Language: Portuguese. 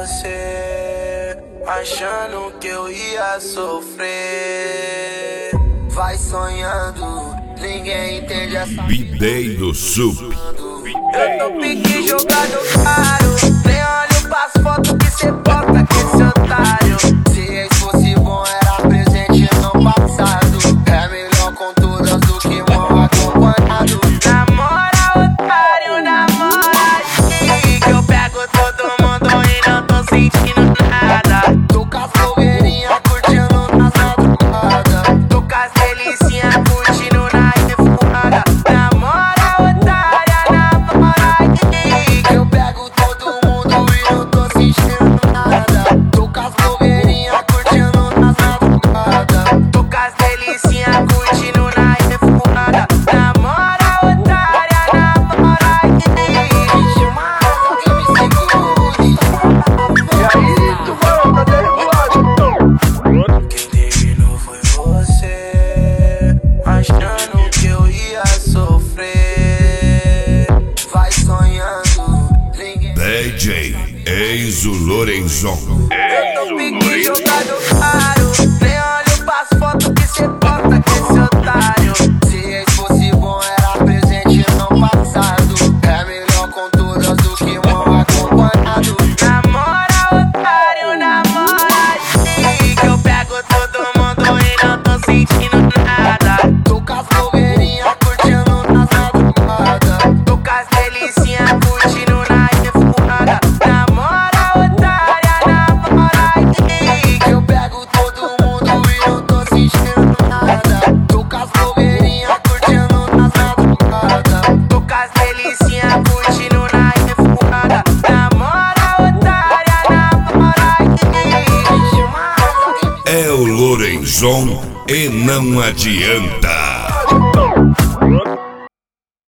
você, achando que eu ia sofrer. Vai sonhando, ninguém entende essa B-Day do Sup. Eu tô pique jogado caro, nem olho pras fotos que cê bota com esse otário. Se ex fosse bom era presente no passado. É melhor com todas do que mal acompanhado. Namora otário, namora aqui, que eu pego todo mundo e não tô sentindo nada. Tô com as blogueirinhas curtindo nas madrugadas. Tô com as delicinhas curtindo na revoada. Namora otária, namora aqui, que eu pego todo mundo e não tô sentindo nada. Tô com as blogueirinhas curtindo nas madrugadas. Tô com as delicinhas curtindo na revoada. Namora otária, namora aqui. Mas alguém me segure. E aí, tu volta da revoada. Quem terminou foi você, achando que eu ia sofrer. Vai sonhando, ninguém. DJ Enzo Lorenzon. Eu tô pique jogado caro, nem olho pras fotos que cê bota com esse otário. Se ex fosse bom era presente no passado. É melhor com todas do que mal acompanhado. Namora otário, namora aqui, que eu pego todo mundo e não tô sentindo nada. Tô com as blogueirinhas curtindo nas madrugadas. Tô com as delicinhas curtindo na revoada. Namora otária, namora aqui, que eu pego todo mundo e não tô sentindo nada. Tô com as blogueirinhas curtindo nas madrugadas. Tô com as delicinhas curtindo na revoada. Namora otária, namora aqui. É o Lorenzon e não adianta.